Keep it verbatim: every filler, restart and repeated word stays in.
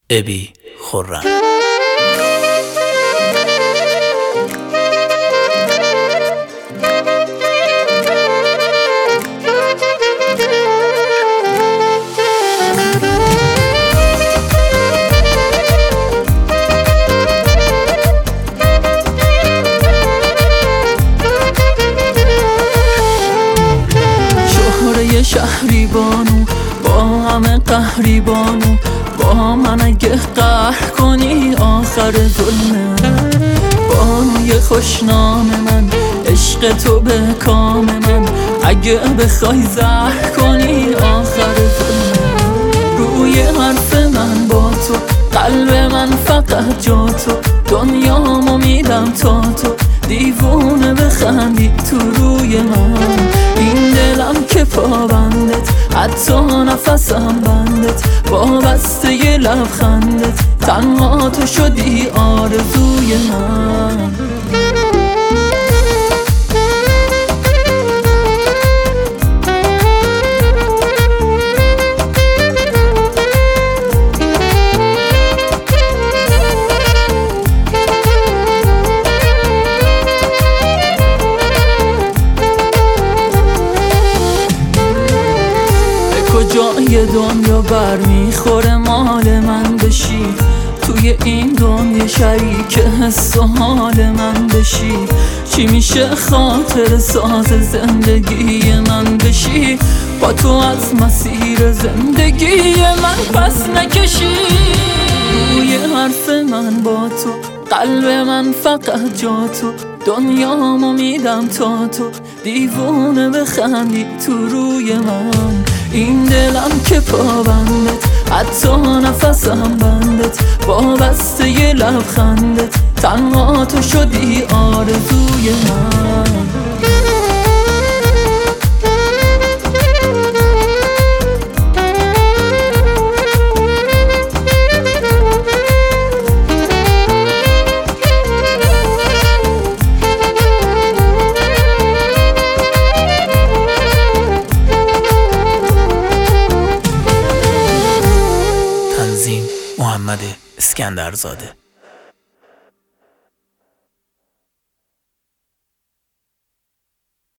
ابی خرم. شهری بانو با همه قهری بانو، با من اگه قهر کنی آخر ظلمه. بانوی خوشنام من، عشق تو به کام من، اگه بخوای زهر کنی آخر ظلمه. روی حرف من با تو، قلب من فقط جا تو، دنیامو میدم تا تو دیوونه بخندی تو روی من. این دلم که پابندت، حتی نفسم بندت، با بسته ی لبخندت تنها تو شدی آرزوی من. کجای دنیا بر میخوره مال من بشی، توی این دنیا شریک حس و حال من بشی. چی میشه خاطر ساز زندگی من بشی، با تو از مسیر زندگی من پس نکشی. روی حرف من با تو، قلب من فقط جا تو، دنیامو میدم تا تو دیوونه بخندی تو روی من. این دلم که پابندت، حتی نفسم بندت، با بسته ی لبخندت تنها تو شدی آرزوی من. محمد اسکندرزاده.